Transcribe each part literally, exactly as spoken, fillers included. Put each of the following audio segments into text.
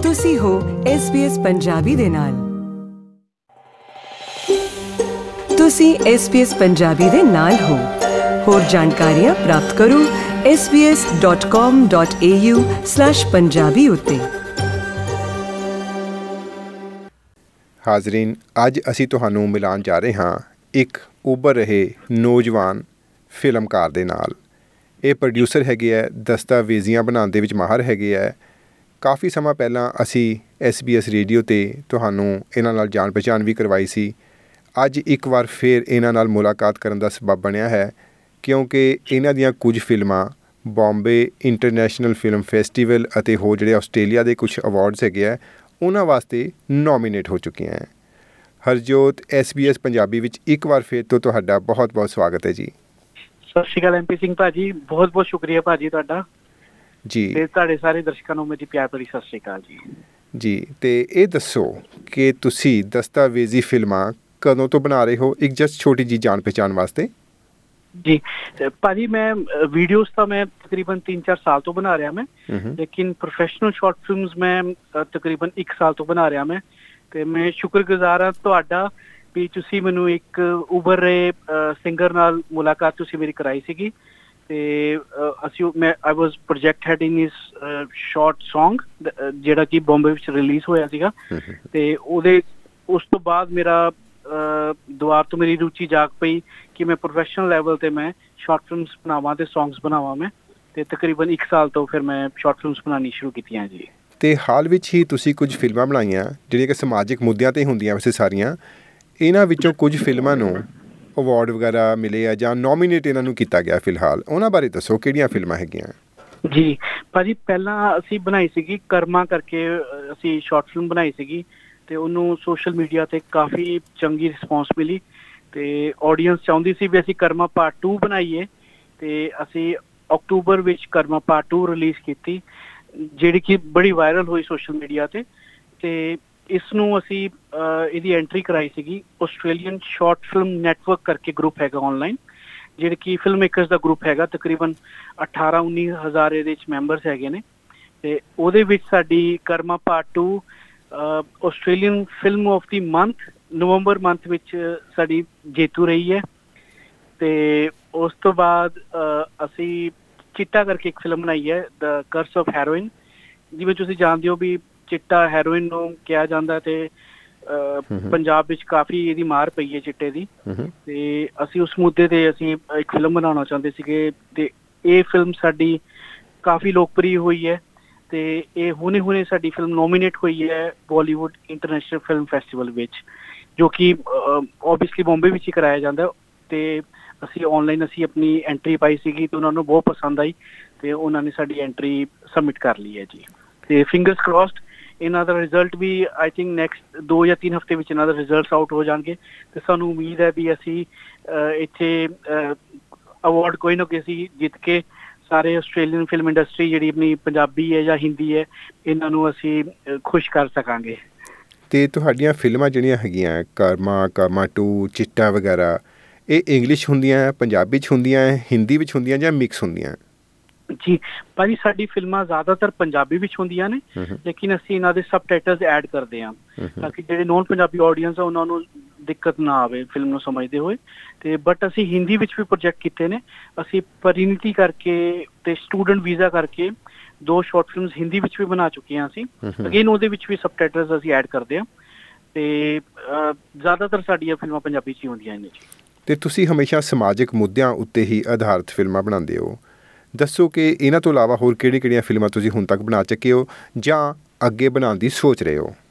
ਤੁਸੀਂ ਹੋ S B S Punjabi ਦੇ ਨਾਲ। ਤੁਸੀਂ ਐਸ ਬੀ ਐਸ ਪੰਜਾਬੀ ਦੇ ਨਾਲ ਹੋ। ਹੋਰ ਜਾਣਕਾਰੀਆਂ ਪ੍ਰਾਪਤ ਕਰੋ S B S dot com dot A U slash Punjabi ਉੱਤੇ। ਹਾਜ਼ਰੀਨ, ਅੱਜ ਅਸੀਂ ਤੁਹਾਨੂੰ ਮਿਲਾਉਣ ਜਾ ਰਹੇ ਹਾਂ ਇੱਕ ਉੱਭਰ ਰਹੇ ਨੌਜਵਾਨ ਫਿਲਮਕਾਰ ਦੇ ਨਾਲ। ਇਹ ਪ੍ਰੋਡਿਊਸਰ ਹੈਗੇ ਹੈ, ਦਸਤਾਵੇਜ਼ੀਆਂ ਬਣਾਉਣ ਦੇ ਵਿੱਚ ਮਾਹਰ ਹੈਗੇ ਹੈ। ਕਾਫੀ ਸਮਾਂ ਪਹਿਲਾਂ ਅਸੀਂ ਐਸ ਬੀ ਐਸ ਰੇਡੀਓ 'ਤੇ ਤੁਹਾਨੂੰ ਇਹਨਾਂ ਨਾਲ ਜਾਣ ਪਛਾਣ ਵੀ ਕਰਵਾਈ ਸੀ। ਅੱਜ ਇੱਕ ਵਾਰ ਫਿਰ ਇਹਨਾਂ ਨਾਲ ਮੁਲਾਕਾਤ ਕਰਨ ਦਾ ਸਬੱਬ ਬਣਿਆ ਹੈ ਕਿਉਂਕਿ ਇਹਨਾਂ ਦੀਆਂ ਕੁਝ ਫਿਲਮਾਂ ਬੰਬੇ ਇੰਟਰਨੈਸ਼ਨਲ ਫਿਲਮ ਫੈਸਟੀਵਲ ਅਤੇ ਹੋਰ ਜਿਹੜੇ ਆਸਟ੍ਰੇਲੀਆ ਦੇ ਕੁਝ ਅਵਾਰਡਸ ਹੈਗੇ ਆ ਉਹਨਾਂ ਵਾਸਤੇ ਨੋਮੀਨੇਟ ਹੋ ਚੁੱਕੀਆਂ ਹੈ। Harjot, S B S Punjabi ਵਿੱਚ ਇੱਕ ਵਾਰ ਫਿਰ ਤੋਂ ਤੁਹਾਡਾ ਬਹੁਤ ਬਹੁਤ ਸਵਾਗਤ ਹੈ ਜੀ। ਸਤਿ ਸ਼੍ਰੀ ਅਕਾਲ ਐਮ ਪੀ ਸਿੰਘ ਭਾਜੀ, ਬਹੁਤ ਬਹੁਤ ਸ਼ੁਕਰੀਆ ਭਾਜੀ ਤੁਹਾਡਾ ਜੀ। ਤੇ ਤੁਹਾਡੇ ਸਾਰੇ ਦਰਸ਼ਕਾਂ ਨੂੰ ਮੇਰੀ ਪਿਆਰ ਭਰੀ ਸਤਿ ਸ਼੍ਰੀ ਅਕਾਲ ਜੀ। ਜੀ ਤੇ ਇਹ ਦੱਸੋ ਕਿ ਤੁਸੀਂ ਦਸਤਾਵੇਜ਼ੀ ਫਿਲਮਾਂ ਕਦੋਂ ਤੋਂ ਬਣਾ ਰਹੇ ਹੋ, ਇੱਕ ਜਸਟ ਛੋਟੀ ਜੀ ਜਾਣ ਪਹਿਚਾਣ ਵਾਸਤੇ? ਜੀ ਭਾਜੀ, ਮੈਂ ਵੀਡੀਓਜ਼ ਤਾਂ ਮੈਂ ਤਕਰੀਬਨ ਤਿੰਨ ਚਾਰ ਸਾਲ ਤੋਂ ਬਣਾ ਰਿਹਾ ਮੈਂ, ਲੇਕਿਨ ਪ੍ਰੋਫੈਸ਼ਨਲ ਸ਼ਾਰਟ ਫਿਲਮਸ ਮੈਂ ਤਕਰੀਬਨ ਇੱਕ ਸਾਲ ਤੋਂ ਬਣਾ ਰਿਹਾ ਮੈਂ। ਤੇ ਮੈਂ ਸ਼ੁਕਰਗੁਜ਼ਾਰ ਹਾਂ ਤੁਹਾਡਾ ਵੀ ਤੁਸੀਂ ਮੈਨੂੰ ਇੱਕ ਉੱਭਰ ਰਹੇ ਸਿੰਗਰ ਨਾਲ ਮੁਲਾਕਾਤ ਤੁਸੀਂ ਮੇਰੀ ਕਰਾਈ ਸੀਗੀ। ਤੇ ਅਸੀਂ ਮੈਂ ਆਈ ਵਾਜ਼ ਪ੍ਰੋਜੈਕਟ ਹੈਡ ਇਨ ਇਸ ਸ਼ਾਰਟ ਸੌਂਗ ਜਿਹੜਾ ਕਿ ਬੰਬੇ ਵਿੱਚ ਰਿਲੀਜ਼ ਹੋਇਆ ਸੀਗਾ। ਤੇ ਉਹਦੇ ਉਸ ਤੋਂ ਬਾਅਦ ਮੇਰਾ ਦੁਬਾਰਾ ਤੋਂ ਮੇਰੀ ਰੁਚੀ ਜਾਗ ਪਈ ਕਿ ਮੈਂ ਪ੍ਰੋਫੈਸ਼ਨਲ ਲੈਵਲ 'ਤੇ ਮੈਂ ਸ਼ਾਰਟ ਫਿਲਮਸ ਬਣਾਵਾਂ ਅਤੇ ਸੌਂਗਸ ਬਣਾਵਾਂ ਮੈਂ। ਅਤੇ ਤਕਰੀਬਨ ਇੱਕ ਸਾਲ ਤੋਂ ਫਿਰ ਮੈਂ ਸ਼ਾਰਟ ਫਿਲਮਸ ਬਣਾਉਣੀ ਸ਼ੁਰੂ ਕੀਤੀਆਂ ਜੀ। ਅਤੇ ਹਾਲ ਵਿੱਚ ਹੀ ਤੁਸੀਂ ਕੁਝ ਫਿਲਮਾਂ ਬਣਾਈਆਂ ਜਿਹੜੀਆਂ ਕਿ ਸਮਾਜਿਕ ਮੁੱਦਿਆਂ 'ਤੇ ਹੁੰਦੀਆਂ ਵੈਸੇ ਸਾਰੀਆਂ। ਇਹਨਾਂ ਵਿੱਚੋਂ ਕੁਝ ਫਿਲਮਾਂ ਨੂੰ ਅਵਾਰਡ ਵਗੈਰਾ ਮਿਲੇ ਆ ਜਾਂ ਨੋਮੀਨੇਟ ਇਹਨਾਂ ਨੂੰ ਕੀਤਾ ਗਿਆ ਫਿਲਹਾਲ, ਉਹਨਾਂ ਬਾਰੇ ਦੱਸੋ ਕਿਹੜੀਆਂ ਫਿਲਮਾਂ ਹੈਗੀਆਂ? ਜੀ ਭਾਜੀ, ਪਹਿਲਾਂ ਅਸੀਂ ਬਣਾਈ ਸੀਗੀ ਕਰਮਾ ਕਰਕੇ, ਅਸੀਂ ਸ਼ਾਰਟ ਫਿਲਮ ਬਣਾਈ ਸੀਗੀ ਅਤੇ ਉਹਨੂੰ ਸੋਸ਼ਲ ਮੀਡੀਆ 'ਤੇ ਕਾਫੀ ਚੰਗੀ ਰਿਸਪੌਂਸ ਮਿਲੀ ਅਤੇ ਆਡੀਅנਸ ਚਾਹੁੰਦੀ ਸੀ ਵੀ ਅਸੀਂ ਕਰਮਾ ਪਾਰਟ ਟੂ ਬਣਾਈਏ। ਅਤੇ ਅਸੀਂ ਅਕਤੂਬਰ ਵਿੱਚ ਕਰਮਾ ਪਾਰਟ ਟੂ ਰਿਲੀਜ਼ ਕੀਤੀ ਜਿਹੜੀ ਕਿ ਬੜੀ ਵਾਇਰਲ ਹੋਈ ਸੋਸ਼ਲ ਮੀਡੀਆ 'ਤੇ। ਅਤੇ ਇਸ ਨੂੰ ਅਸੀਂ ਇਹਦੀ ਐਂਟਰੀ ਕਰਾਈ ਸੀਗੀ ਆਸਟ੍ਰੇਲੀਅਨ ਸ਼ਾਰਟ ਫਿਲਮ ਨੈਟਵਰਕ ਕਰਕੇ ਗਰੁੱਪ ਹੈਗਾ ਔਨਲਾਈਨ, ਜਿਹੜੇ ਕਿ ਫਿਲਮ ਮੇਕਰਸ ਦਾ ਗਰੁੱਪ ਹੈਗਾ। ਤਕਰੀਬਨ ਅਠਾਰਾਂ ਉੱਨੀ ਹਜ਼ਾਰ ਇਹਦੇ ਵਿੱਚ ਮੈਂਬਰਸ ਹੈਗੇ ਨੇ। ਅਤੇ ਉਹਦੇ ਵਿੱਚ ਸਾਡੀ Karma part two Australian film of ਦੀ ਮੰਥ ਨਵੰਬਰ ਮੰਥ ਵਿੱਚ ਸਾਡੀ ਜੇਤੂ ਰਹੀ ਹੈ। ਅਤੇ ਉਸ ਤੋਂ ਬਾਅਦ ਅਸੀਂ ਚਿੱਟਾ ਕਰਕੇ ਇੱਕ ਫਿਲਮ ਬਣਾਈ ਹੈ, ਦ ਕਰਸ ਆਫ ਹੈਰੋਇਨ। ਜਿਵੇਂ ਤੁਸੀਂ ਜਾਣਦੇ ਹੋ ਵੀ ਚਿੱਟਾ ਹੈਰੋਇਨ ਨੂੰ ਕਿਹਾ ਜਾਂਦਾ ਅਤੇ ਪੰਜਾਬ ਵਿੱਚ ਕਾਫੀ ਇਹਦੀ ਮਾਰ ਪਈ ਹੈ ਚਿੱਟੇ ਦੀ। ਅਤੇ ਅਸੀਂ ਉਸ ਮੁੱਦੇ 'ਤੇ ਅਸੀਂ ਇੱਕ ਫਿਲਮ ਬਣਾਉਣਾ ਚਾਹੁੰਦੇ ਸੀਗੇ ਅਤੇ ਇਹ ਫਿਲਮ ਸਾਡੀ ਕਾਫੀ ਲੋਕਪ੍ਰਿਯ ਹੋਈ ਹੈ। ਅਤੇ ਇਹ ਹੁਣੇ ਹੁਣੇ ਸਾਡੀ ਫਿਲਮ ਨੋਮੀਨੇਟ ਹੋਈ ਹੈ ਬਾਲੀਵੁੱਡ ਇੰਟਰਨੈਸ਼ਨਲ ਫਿਲਮ ਫੈਸਟੀਵਲ ਵਿੱਚ, ਜੋ ਕਿ ਓਬੀਅਸਲੀ ਬੰਬੇ ਵਿੱਚ ਹੀ ਕਰਾਇਆ ਜਾਂਦਾ। ਅਤੇ ਅਸੀਂ ਔਨਲਾਈਨ ਅਸੀਂ ਆਪਣੀ ਐਂਟਰੀ ਪਾਈ ਸੀਗੀ ਅਤੇ ਉਹਨਾਂ ਨੂੰ ਬਹੁਤ ਪਸੰਦ ਆਈ ਅਤੇ ਉਹਨਾਂ ਨੇ ਸਾਡੀ ਐਂਟਰੀ ਸਬਮਿਟ ਕਰ ਲਈ ਹੈ ਜੀ। ਅਤੇ ਫਿੰਗਰਸ ਕ੍ਰੋਸਡ ਇਹਨਾਂ ਦਾ ਰਿਜ਼ਲਟ ਵੀ ਆਈ ਥਿੰਕ ਨੈਕਸਟ ਦੋ ਜਾਂ ਤਿੰਨ ਹਫ਼ਤੇ ਵਿੱਚ ਇਹਨਾਂ ਦਾ ਰਿਜ਼ਲਟਸ ਆਊਟ ਹੋ ਜਾਣਗੇ ਅਤੇ ਸਾਨੂੰ ਉਮੀਦ ਹੈ ਵੀ ਅਸੀਂ ਇੱਥੇ ਅਵਾਰਡ ਕੋਈ ਨਾ ਕੋਈ ਅਸੀਂ ਜਿੱਤ ਕੇ ਸਾਰੇ ਆਸਟ੍ਰੇਲੀਅਨ ਫਿਲਮ ਇੰਡਸਟਰੀ ਜਿਹੜੀ ਆਪਣੀ ਪੰਜਾਬੀ ਹੈ ਜਾਂ ਹਿੰਦੀ ਹੈ ਇਹਨਾਂ ਨੂੰ ਅਸੀਂ ਖੁਸ਼ ਕਰ ਸਕਾਂਗੇ। ਅਤੇ ਤੁਹਾਡੀਆਂ ਫਿਲਮਾਂ ਜਿਹੜੀਆਂ ਹੈਗੀਆਂ ਕਰਮਾ, ਕਰਮਾ ਟੂ, ਚਿੱਟਾ ਵਗੈਰਾ, ਇਹ ਇੰਗਲਿਸ਼ ਹੁੰਦੀਆਂ, ਪੰਜਾਬੀ 'ਚ ਹੁੰਦੀਆਂ, ਹਿੰਦੀ ਵਿੱਚ ਹੁੰਦੀਆਂ ਜਾਂ ਮਿਕਸ ਹੁੰਦੀਆਂ? ਜੀ ਭਾਜੀ, ਸਾਡੀ ਫਿਲਮਾਂ ਜ਼ਿਆਦਾਤਰ ਪੰਜਾਬੀ ਵਿੱਚ ਹੁੰਦੀਆਂ ਨੇ, ਲੇਕਿਨ ਅਸੀਂ ਇਹਨਾਂ ਦੇ ਸਬਟਾਈਟਲਸ ਐਡ ਕਰਦੇ ਹਾਂ ਤਾਂ ਕਿ ਜਿਹੜੇ ਨੋਨ ਪੰਜਾਬੀ ਆਡੀਅנס ਆ ਉਹਨਾਂ ਨੂੰ ਦਿੱਕਤ ਨਾ ਆਵੇ ਫਿਲਮ ਨੂੰ ਸਮਝਦੇ ਹੋਏ। ਅਤੇ ਬਟ ਅਸੀਂ ਹਿੰਦੀ ਵਿੱਚ ਵੀ ਪ੍ਰੋਜੈਕਟ ਕੀਤੇ ਨੇ। ਅਸੀਂ ਪਰਿਨੀਤੀ ਕਰਕੇ ਅਤੇ ਸਟੂਡੈਂਟ ਵੀਜ਼ਾ ਕਰਕੇ ਦੋ ਸ਼ਾਰਟ ਫਿਲਮਸ ਹਿੰਦੀ ਵਿੱਚ ਵੀ ਬਣਾ ਚੁੱਕੇ ਹਾਂ ਅਸੀਂ। ਅਗੇਨ ਉਹਦੇ ਵਿੱਚ ਵੀ ਸਬਟਾਈਟਲਸ ਅਸੀਂ ਐਡ ਕਰਦੇ ਹਾਂ ਅਤੇ ਜ਼ਿਆਦਾਤਰ ਸਾਡੀਆਂ ਫਿਲਮਾਂ ਪੰਜਾਬੀ 'ਚ ਹੀ ਹੁੰਦੀਆਂ ਨੇ ਜੀ। ਅਤੇ ਤੁਸੀਂ ਹਮੇਸ਼ਾ ਸਮਾਜਿਕ ਮੁੱਦਿਆਂ ਉੱਤੇ ਹੀ ਆਧਾਰਿਤ ਫਿਲਮਾਂ ਬਣਾਉਂਦੇ ਹੋ। ਦੱਸੋ ਕਿ ਇਹਨਾਂ ਤੋਂ ਇਲਾਵਾ ਹੋਰ ਕਿਹੜੀਆਂ ਕਿਹੜੀਆਂ ਫਿਲਮਾਂ ਤੁਸੀਂ ਹੁਣ ਤੱਕ ਬਣਾ ਚੁੱਕੇ ਹੋ ਜਾਂ ਅੱਗੇ ਬਣਾਉਣ ਦੀ ਸੋਚ ਰਹੇ ਹੋ?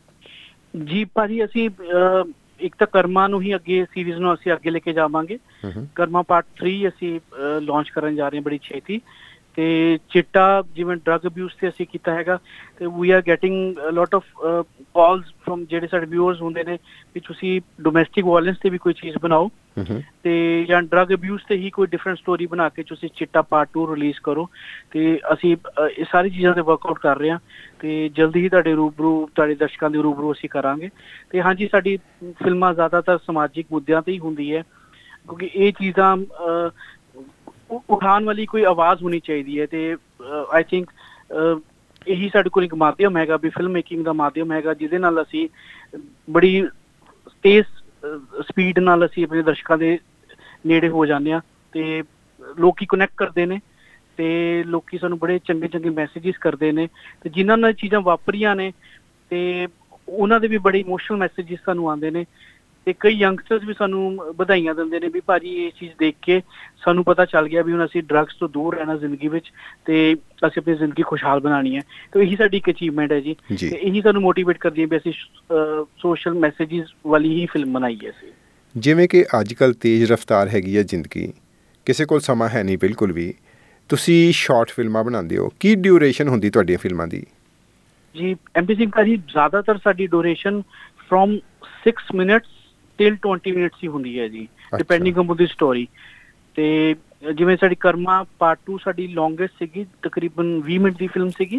ਜੀ ਭਾਜੀ, ਅਸੀਂ ਇੱਕ ਤਾਂ ਕਰਮਾ ਨੂੰ ਹੀ ਅੱਗੇ ਸੀਰੀਜ਼ ਨੂੰ ਅਸੀਂ ਅੱਗੇ ਲੈ ਕੇ ਜਾਵਾਂਗੇ। ਕਰਮਾ ਪਾਰਟ ਥ੍ਰੀ ਅਸੀਂ ਲਾਂਚ ਕਰਨ ਜਾ ਰਹੇ ਹਾਂ ਬੜੀ ਛੇਤੀ। ਅਤੇ ਚਿੱਟਾ ਜਿਵੇਂ ਡਰੱਗ ਅਬਿਊਜ਼ 'ਤੇ ਅਸੀਂ ਕੀਤਾ ਹੈਗਾ ਅਤੇ we are getting lot of calls from ਜਿਹੜੇ ਸਾਡੇ ਵਿਊਅਰਸ ਹੁੰਦੇ ਨੇ ਵੀ ਤੁਸੀਂ ਡੋਮੈਸਟਿਕ ਵਾਇਲੈਂਸ 'ਤੇ ਵੀ ਕੋਈ ਚੀਜ਼ ਬਣਾਓ ਅਤੇ ਜਾਂ ਡਰੱਗ ਅਬਿਊਜ਼ 'ਤੇ ਹੀ ਕੋਈ ਡਿਫਰੈਂਟ ਸਟੋਰੀ ਬਣਾ ਕੇ ਤੁਸੀਂ ਚਿੱਟਾ ਪਾਰਟ ਟੂ ਰਿਲੀਜ਼ ਕਰੋ। ਅਤੇ ਅਸੀਂ ਇਹ ਸਾਰੀ ਚੀਜ਼ਾਂ 'ਤੇ ਵਰਕਆਊਟ ਕਰ ਰਹੇ ਹਾਂ ਅਤੇ ਜਲਦੀ ਹੀ ਤੁਹਾਡੇ ਰੂਬਰੂ ਤੁਹਾਡੇ ਦਰਸ਼ਕਾਂ ਦੇ ਰੂਬਰੂ ਅਸੀਂ ਕਰਾਂਗੇ। ਅਤੇ ਹਾਂਜੀ, ਸਾਡੀ ਫਿਲਮਾਂ ਜ਼ਿਆਦਾਤਰ ਸਮਾਜਿਕ ਮੁੱਦਿਆਂ 'ਤੇ ਹੀ ਹੁੰਦੀ ਹੈ ਕਿਉਂਕਿ ਇਹ ਚੀਜ਼ਾਂ ਉਠਾਉਣ ਵਾਲੀ ਕੋਈ ਆਵਾਜ਼ ਹੋਣੀ ਚਾਹੀਦੀ ਹੈ। ਅਤੇ ਆਈ ਥਿੰਕ ਇਹੀ ਸਾਡੇ ਕੋਲ ਇੱਕ ਮਾਧਿਅਮ ਹੈਗਾ ਵੀ ਫਿਲਮ ਮੇਕਿੰਗ ਦਾ ਮਾਧਿਅਮ ਹੈਗਾ, ਜਿਹਦੇ ਨਾਲ ਅਸੀਂ ਬੜੀ ਤੇਜ਼ ਸਪੀਡ ਨਾਲ ਅਸੀਂ ਆਪਣੇ ਦਰਸ਼ਕਾਂ ਦੇ ਨੇੜੇ ਹੋ ਜਾਂਦੇ ਹਾਂ ਤੇ ਲੋਕੀ ਕਨੈਕਟ ਕਰਦੇ ਨੇ ਤੇ ਲੋਕੀ ਸਾਨੂੰ ਬੜੇ ਚੰਗੇ ਚੰਗੇ ਮੈਸੇਜਿਸ ਕਰਦੇ ਨੇ ਤੇ ਜਿਨ੍ਹਾਂ ਨਾਲ ਚੀਜ਼ਾਂ ਵਾਪਰੀਆਂ ਨੇ ਤੇ ਉਹਨਾਂ ਦੇ ਵੀ ਬੜੇ ਇਮੋਸ਼ਨਲ ਮੈਸੇਜਿਸ ਸਾਨੂੰ ਆਉਂਦੇ ਨੇ ਤੇ ਕਈ ਯੰਗਸਟਰਸ ਵੀ ਸਾਨੂੰ ਵਧਾਈਆਂ ਦਿੰਦੇ ਨੇ ਵੀ ਭਾਜੀ ਇਹ ਚੀਜ਼ ਦੇਖ ਕੇ ਸਾਨੂੰ ਪਤਾ ਚੱਲ ਗਿਆ ਵੀ ਹੁਣ ਅਸੀਂ ਡਰੱਗਸ ਤੋਂ ਦੂਰ ਰਹਿਣਾ ਜ਼ਿੰਦਗੀ ਵਿੱਚ ਤੇ ਅਸੀਂ ਆਪਣੀ ਜ਼ਿੰਦਗੀ ਖੁਸ਼ਹਾਲ ਬਣਾਉਣੀ ਹੈ। ਤੇ ਇਹੀ ਸਾਡੀ ਇੱਕ ਅਚੀਵਮੈਂਟ ਹੈ ਜੀ, ਤੇ ਇਹੀ ਸਾਨੂੰ ਮੋਟੀਵੇਟ ਕਰਦੀ ਹੈ ਵੀ ਅਸੀਂ ਸੋਸ਼ਲ ਮੈਸੇਜਿਸ ਵਾਲੀ ਹੀ ਫਿਲਮ ਬਣਾਈ ਹੈ ਅਸੀਂ। ਜਿਵੇਂ ਕਿ ਅੱਜ ਕੱਲ੍ਹ ਤੇਜ਼ ਰਫ਼ਤਾਰ ਹੈਗੀ ਹੈ ਜ਼ਿੰਦਗੀ, ਕਿਸੇ ਕੋਲ ਸਮਾਂ ਹੈ ਨਹੀਂ ਬਿਲਕੁਲ ਵੀ, ਤੁਸੀਂ ਸ਼ਾਰਟ ਫਿਲਮਾਂ ਬਣਾਉਂਦੇ ਹੋ, ਕੀ ਡਿਊਰੇਸ਼ਨ ਹੁੰਦੀ ਤੁਹਾਡੀਆਂ ਫਿਲਮਾਂ ਦੀ? ਜੀ ਐਮ ਪੀ ਸਿੰਘ ਭਾਜੀ ਜ਼ਿਆਦਾਤਰ ਸਾਡੀ duration from six minutes till twenty minutes ਹੀ ਹੁੰਦੀ ਹੈ ਜੀ, ਡਿਪੈਂਡਿੰਗ ਅਪਨ ਦੀ ਸਟੋਰੀ। ਤੇ ਜਿਵੇਂ ਸਾਡੀ ਕਰਮਾ ਪਾਰਟ ਟੂ ਸਾਡੀ ਲੌਂਗੈਸਟ ਸੀਗੀ, ਤਕਰੀਬਨ ਵੀਹ ਮਿੰਟ ਦੀ ਫਿਲਮ ਸੀਗੀ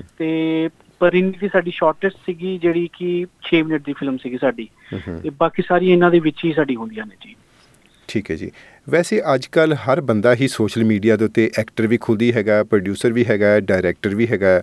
ਤੇ ਪਰਿੰਦੀ ਦੀ ਸਾਡੀ ਸ਼ਾਰਟੈਸਟ ਸੀਗੀ ਜਿਹੜੀ ਕਿ ਛੇ ਮਿੰਟ ਦੀ ਫਿਲਮ ਸੀਗੀ ਸਾਡੀ, ਤੇ ਬਾਕੀ ਸਾਰੀ ਇਹਨਾਂ ਦੇ ਵਿੱਚ ਹੀ ਸਾਡੀ ਹੁੰਦੀਆਂ ਨੇ ਜੀ। ਠੀਕ ਹੈ ਜੀ। ਵੈਸੇ ਅੱਜ ਕੱਲ੍ਹ ਹਰ ਬੰਦਾ ਹੀ ਸੋਸ਼ਲ ਮੀਡੀਆ ਦੇ ਉੱਤੇ ਐਕਟਰ ਵੀ ਖੁਦ ਹੀ ਹੈਗਾ, ਪ੍ਰੋਡਿਊਸਰ ਵੀ ਹੈਗਾ, ਡਾਇਰੈਕਟਰ ਵੀ ਹੈਗਾ,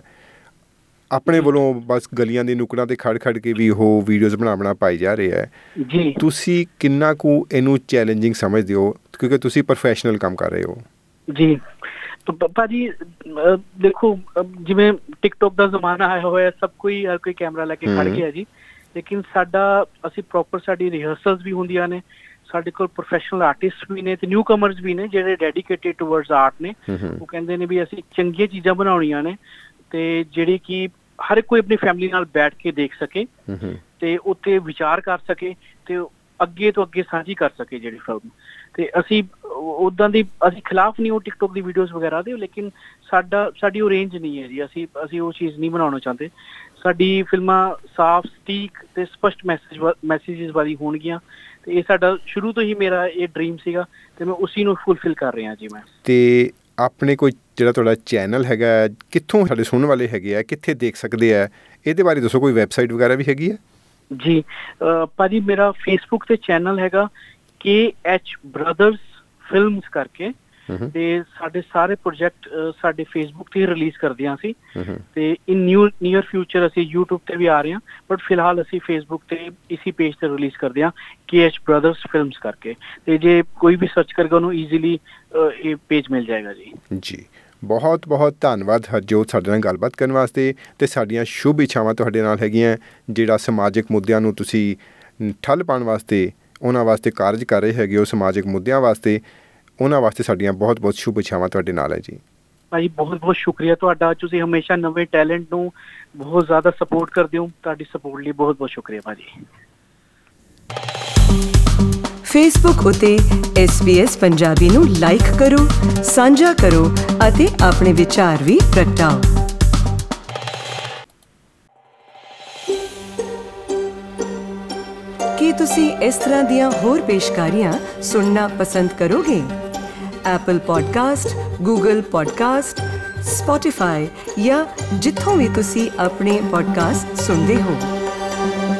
ਆਪਣੇ ਵੱਲੋਂ ਬਸ ਗਲੀਆਂ ਦੀ ਨੁੱਕੜਾਂ 'ਤੇ ਖੜ੍ਹ ਖੜ੍ਹ ਕੇ ਵੀ ਉਹ ਵੀਡੀਓਜ਼ ਬਣਾ ਬਣਾ ਪਾਈ ਜਾ ਰਿਹਾ ਹੈ ਜੀ। ਤੁਸੀਂ ਕਿੰਨਾ ਕੁ ਇਹਨੂੰ ਚੈਲੰਜਿੰਗ ਸਮਝਦੇ ਹੋ ਕਿਉਂਕਿ ਤੁਸੀਂ ਪ੍ਰੋਫੈਸ਼ਨਲ ਕੰਮ ਕਰ ਰਹੇ ਹੋ? ਜੀ ਭਾਜੀ ਦੇਖੋ ਜਿਵੇਂ ਟਿਕਟੋਕ ਦਾ ਜ਼ਮਾਨਾ ਆਇਆ ਹੋਇਆ, ਸਭ ਕੋਈ ਹਰ ਕੋਈ ਕੈਮਰਾ ਲੈ ਕੇ ਖੜ੍ਹ ਗਿਆ ਜੀ, ਲੇਕਿਨ ਸਾਡਾ ਅਸੀਂ ਪ੍ਰੋਪਰ ਸਾਡੀ ਰਿਹਰਸਲਸ ਵੀ ਹੁੰਦੀਆਂ ਨੇ, ਸਾਡੇ ਕੋਲ ਪ੍ਰੋਫੈਸ਼ਨਲ ਆਰਟਿਸਟ ਵੀ ਨੇ ਤੇ ਨਿਊ ਕਮਰਸ ਵੀ ਨੇ ਜਿਹੜੇ ਡੈਡੀਕੇਟਿਡ ਟੂਵਰਡਸ ਆਰਟ ਨੇ। ਉਹ ਕਹਿੰਦੇ ਨੇ ਵੀ ਅਸੀਂ ਚੰਗੀਆਂ ਚੀਜ਼ਾਂ ਬਣਾਉਣੀਆਂ ਨੇ ਤੇ ਜਿਹੜੀ ਕਿ ਹਰ ਕੋਈ ਆਪਣੀ ਫੈਮਿਲੀ ਨਾਲ ਬੈਠ ਕੇ ਦੇਖ ਸਕੇ ਤੇ ਉੱਤੇ ਵਿਚਾਰ ਕਰ ਸਕੇ ਤੇ ਅੱਗੇ ਤੋਂ ਅੱਗੇ ਸਾਂਝੀ ਕਰ ਸਕੇ ਜਿਹੜੀ ਫਿਲਮ। ਤੇ ਅਸੀਂ ਉੱਦਾਂ ਦੀ ਅਸੀਂ ਖਿਲਾਫ ਨਹੀਂ ਉਹ ਟਿਕਟੋਕ ਦੀ ਵੀਡੀਓਜ਼ ਵਗੈਰਾ ਦੇ, ਲੇਕਿਨ ਸਾਡਾ ਸਾਡੀ ਉਹ ਰੇਂਜ ਨਹੀਂ ਹੈ ਜੀ, ਅਸੀਂ ਅਸੀਂ ਉਹ ਚੀਜ਼ ਨਹੀਂ ਬਣਾਉਣਾ ਚਾਹੁੰਦੇ। ਸਾਡੀ ਫਿਲਮਾਂ ਸਾਫ਼ ਸਟੀਕ ਤੇ ਸਪਸ਼ਟ ਮੈਸੇਜ ਮੈਸੇਜਿਸ ਵਾਲੀ ਹੋਣਗੀਆਂ ਤੇ ਇਹ ਸਾਡਾ ਸ਼ੁਰੂ ਤੋਂ ਹੀ ਮੇਰਾ ਇਹ ਡਰੀਮ ਸੀਗਾ ਤੇ ਮੈਂ ਉਸੀ ਨੂੰ ਫੁਲਫਿਲ ਕਰ ਰਿਹਾ ਜੀ ਮੈਂ। ਤੇ ਆਪਣੇ ਕੋਈ ਜਿਹੜਾ ਤੁਹਾਡਾ ਚੈਨਲ ਹੈਗਾ, ਕਿੱਥੋਂ ਸਾਡੇ ਸੁਣਨ ਵਾਲੇ ਹੈਗੇ ਆ, ਕਿੱਥੇ ਦੇਖ ਸਕਦੇ ਆ, ਇਹਦੇ ਬਾਰੇ ਦੱਸੋ। ਕੋਈ ਵੈਬਸਾਈਟ ਵਗੈਰਾ ਵੀ ਹੈਗੀ ਹੈ? ਜੀ ਭਾਜੀ ਮੇਰਾ ਫੇਸਬੁੱਕ ਤੇ ਚੈਨਲ ਹੈਗਾ ਕੇ ਐਚ ਬ੍ਰਦਰਸ ਫਿਲਮਸ ਕਰਕੇ, ਤੇ ਸਾਡੇ ਸਾਰੇ ਪ੍ਰੋਜੈਕਟ ਸਾਡੇ ਫੇਸਬੁੱਕ ਤੇ ਰਿਲੀਜ਼ ਕਰਦੇ ਹਾਂ ਅਸੀਂ ਤੇ ਇਨ ਨਿਊ ਨੀਅਰ ਫਿਊਚਰ ਅਸੀਂ ਯੂਟਿਊਬ ਤੇ ਵੀ ਆ ਰਹੇ ਹਾਂ, ਬਟ ਫਿਲਹਾਲ ਅਸੀਂ ਫੇਸਬੁੱਕ ਤੇ ਇਸੀ ਪੇਜ ਤੇ ਰਿਲੀਜ਼ ਕਰਦੇ ਹਾਂ ਕੇ ਐਚ ਬ੍ਰਦਰਸ ਫਿਲਮਸ ਕਰਕੇ, ਤੇ ਜੇ ਕੋਈ ਵੀ ਸਰਚ ਕਰੇਗਾ ਉਹਨੂੰ ਈਜ਼ੀਲੀ ਇਹ ਪੇਜ ਮਿਲ ਜਾਏਗਾ ਜੀ। ਜੀ ਬਹੁਤ ਬਹੁਤ ਧੰਨਵਾਦ ਹਰਜੋਤ ਸਾਡੇ ਨਾਲ ਗੱਲਬਾਤ ਕਰਨ ਵਾਸਤੇ, ਤੇ ਸਾਡੀਆਂ ਸ਼ੁਭ ਇੱਛਾਵਾਂ ਤੁਹਾਡੇ ਨਾਲ ਹੈਗੀਆਂ। ਜਿਹੜਾ ਸਮਾਜਿਕ ਮੁੱਦਿਆਂ ਨੂੰ ਤੁਸੀਂ ਠੱਲ ਪਾਉਣ ਵਾਸਤੇ ਉਹਨਾਂ ਵਾਸਤੇ ਕਾਰਜ ਕਰ ਰਹੇ ਹੈਗੇ ਹੋ, ਸਮਾਜਿਕ ਮੁੱਦਿਆਂ ਵਾਸਤੇ, ਉਹਨਾਂ ਵਾਸਤੇ ਸਾਡੀਆਂ ਬਹੁਤ ਬਹੁਤ ਸ਼ੁਭ ਇੱਛਾਵਾਂ ਤੁਹਾਡੇ ਨਾਲ ਹੈ ਜੀ। ਭਾਜੀ ਬਹੁਤ ਬਹੁਤ ਸ਼ੁਕਰੀਆ ਤੁਹਾਡਾ, ਤੁਸੀਂ ਹਮੇਸ਼ਾ ਨਵੇਂ ਟੈਲੈਂਟ ਨੂੰ ਬਹੁਤ ਜ਼ਿਆਦਾ ਸਪੋਰਟ ਕਰਦੇ ਹੋ, ਤੁਹਾਡੀ ਸਪੋਰਟ ਲਈ ਬਹੁਤ ਬਹੁਤ ਸ਼ੁਕਰੀਆ ਭਾਜੀ। ਫੇਸਬੁੱਕ ਉਤੇ ਐਸ ਬੀ ਐਸ ਪੰਜਾਬੀ ਨੂੰ ਲਾਈਕ ਕਰੋ, ਸਾਂਝਾ ਕਰੋ ਅਤੇ ਆਪਣੇ ਵਿਚਾਰ ਵੀ ਪ੍ਰਗਟਾਓ। ਕੀ ਤੁਸੀਂ ਇਸ ਤਰ੍ਹਾਂ ਦੀਆਂ ਹੋਰ ਪੇਸ਼ਕਾਰੀਆਂ ਸੁਣਨਾ ਪਸੰਦ ਕਰੋਗੇ? Apple podcast, Google podcast, Spotify ਜਾਂ ਜਿੱਥੋਂ ਵੀ ਤੁਸੀਂ ਆਪਣੇ ਪੋਡਕਾਸਟ ਸੁਣਦੇ ਹੋ।